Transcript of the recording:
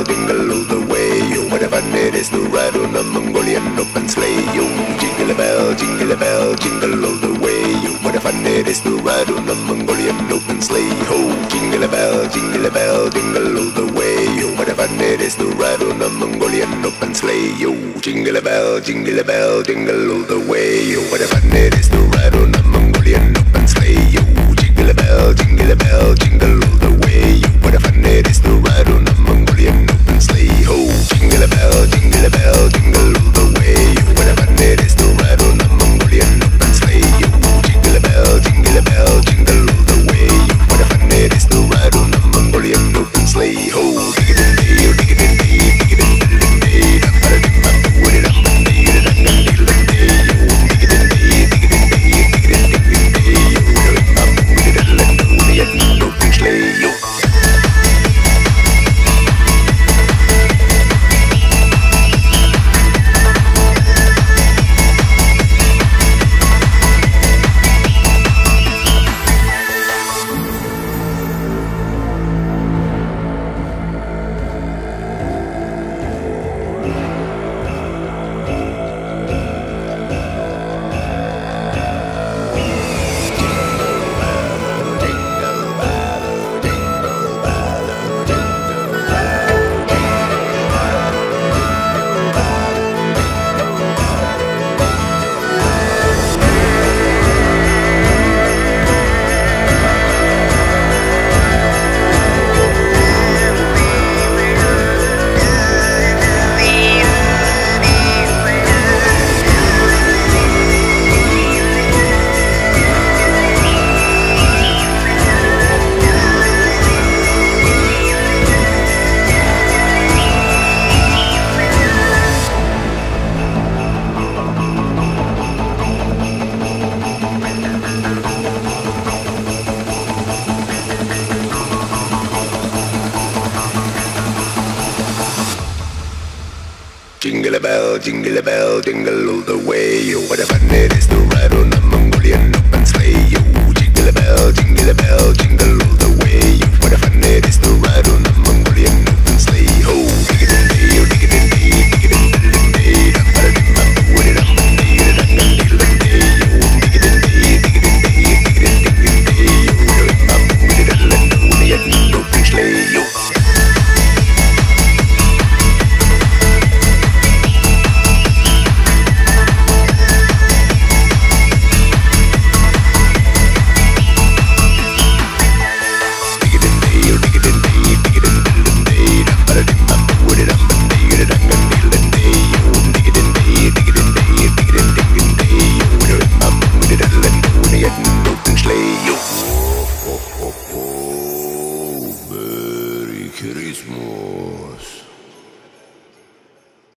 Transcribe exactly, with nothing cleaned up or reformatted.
jingle all the way. Oh, what a fun it is to ride on a Mongolian open sleigh. Oh, jingle a bell, jingle a bell, jingle all the way. Oh, what a fun it is to ride on a Mongolian open sleigh. Oh, jingle a bell, jingle a bell, jingle all the way. Oh, what a fun it is to ride on a Mongolian open sleigh. Oh, jingle a bell, jingle a bell, jingle all the way. Oh, what a fun it is to ride on a Mongolian open sleigh. Oh, jingle a bell, jingle a bell, jingle all the way. Oh, what a fun it is to ride on a Mongolian open sleigh. Oh, jingle a bell, jingle a bell, jingle all the way. Oh, what a fun it is to ride on a Mongolian open sleigh. Oh, jingle a bell, jingle a bell, jingle all the way. Oh, what a fun it is to ride on a Mongolian open sleigh. Oh, dig it in day, oh, dig it in day, dig it in day, da ba da dim ba do it up and day, da dang and day, da day. Oh, dig it in day, dig it in day, dig it in day, dig it in day. Oh, da ba do it up and do it up open sleigh. Oh. Jingle a bell, jingle a bell, jingle all the way. Oh, what a fun it is to ride